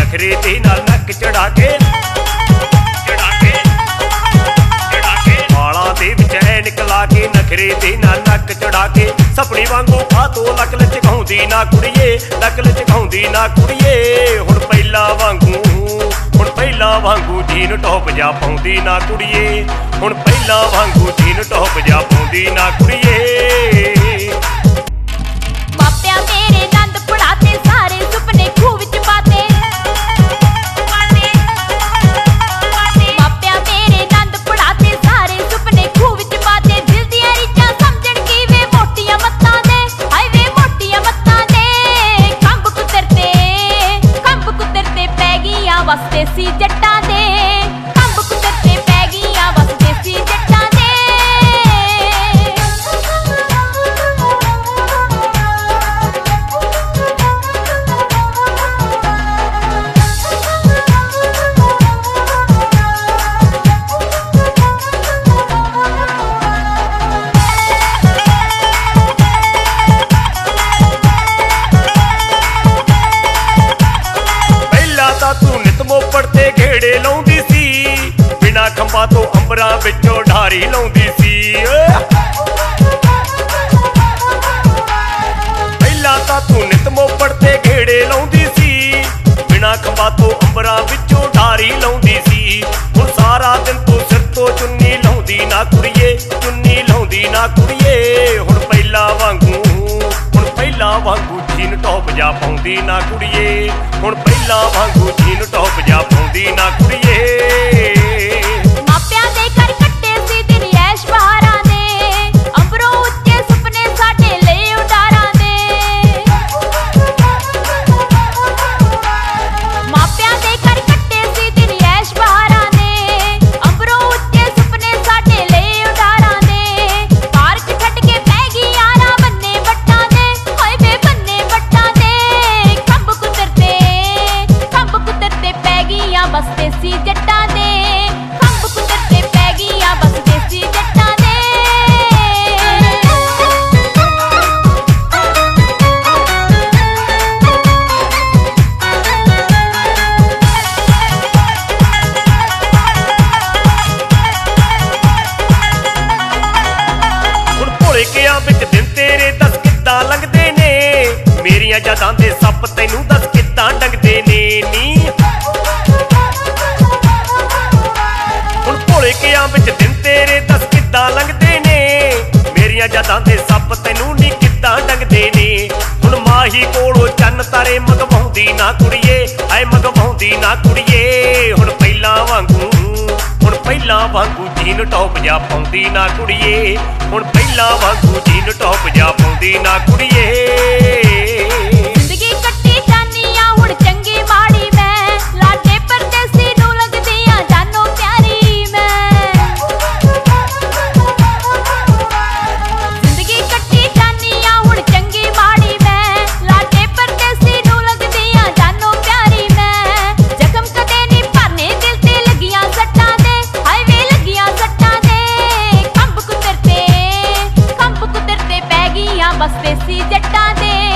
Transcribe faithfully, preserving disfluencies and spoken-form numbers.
नखरे दे नाल नक चढ़ा के चढ़ा के चढ़ा के वाला दे विच ऐनक ला के नखरे दे नाल नक चढ़ा के सपनी वांगू फातो लक लचकाउंदी ना कुड़िए लक लचकाउंदी ना कुड़िए हुण पहिला वांगू हुण पहिला वांगू जीन टॉप जा पाउंदी ना कुड़िए हुण पहिला वांगू जीन टॉप जा पाउंदी ना कुड़िए खंबा तो अंबरा विचों ढारी लाउंदी सी पहला तां तू नित मोपड़ ते घेड़े लाउंदी सी बिना खंबा तो अंबरा विचों ढारी लाउंदी सी हुण सारा दिन तू सिर तो चुन्नी लाउंदी ना कुड़िए चुन्नी लाउंदी ना कुड़िए हुण पहला वांगू हुण पहला वांगू जीन टॉप जा पाउंदी ना कुड़िए हुण पहला वांगू जीन टॉप जा पाउंदी ना कुड़िए जदां दे सप तैनू दस किदां डंगदे ने नी हुण भोले कियां विच दिन तेरे दस किदां लंघदे ने मेरियां जदां दे सप तैनू नी किदां डंगदे ने हुण माही कोलों चन्न तारे मंगवाउंदी ना कुड़िए आए मंगवाउंदी ना कुड़िए हुण पहिला वांगू हुण पहिला वांगू जीन टॉप जा पाउंदी ना कुड़िए हुण पहिला वांगू जीन टॉप जा पाउंदी ना कुड़िए बस देसी जट्टां दे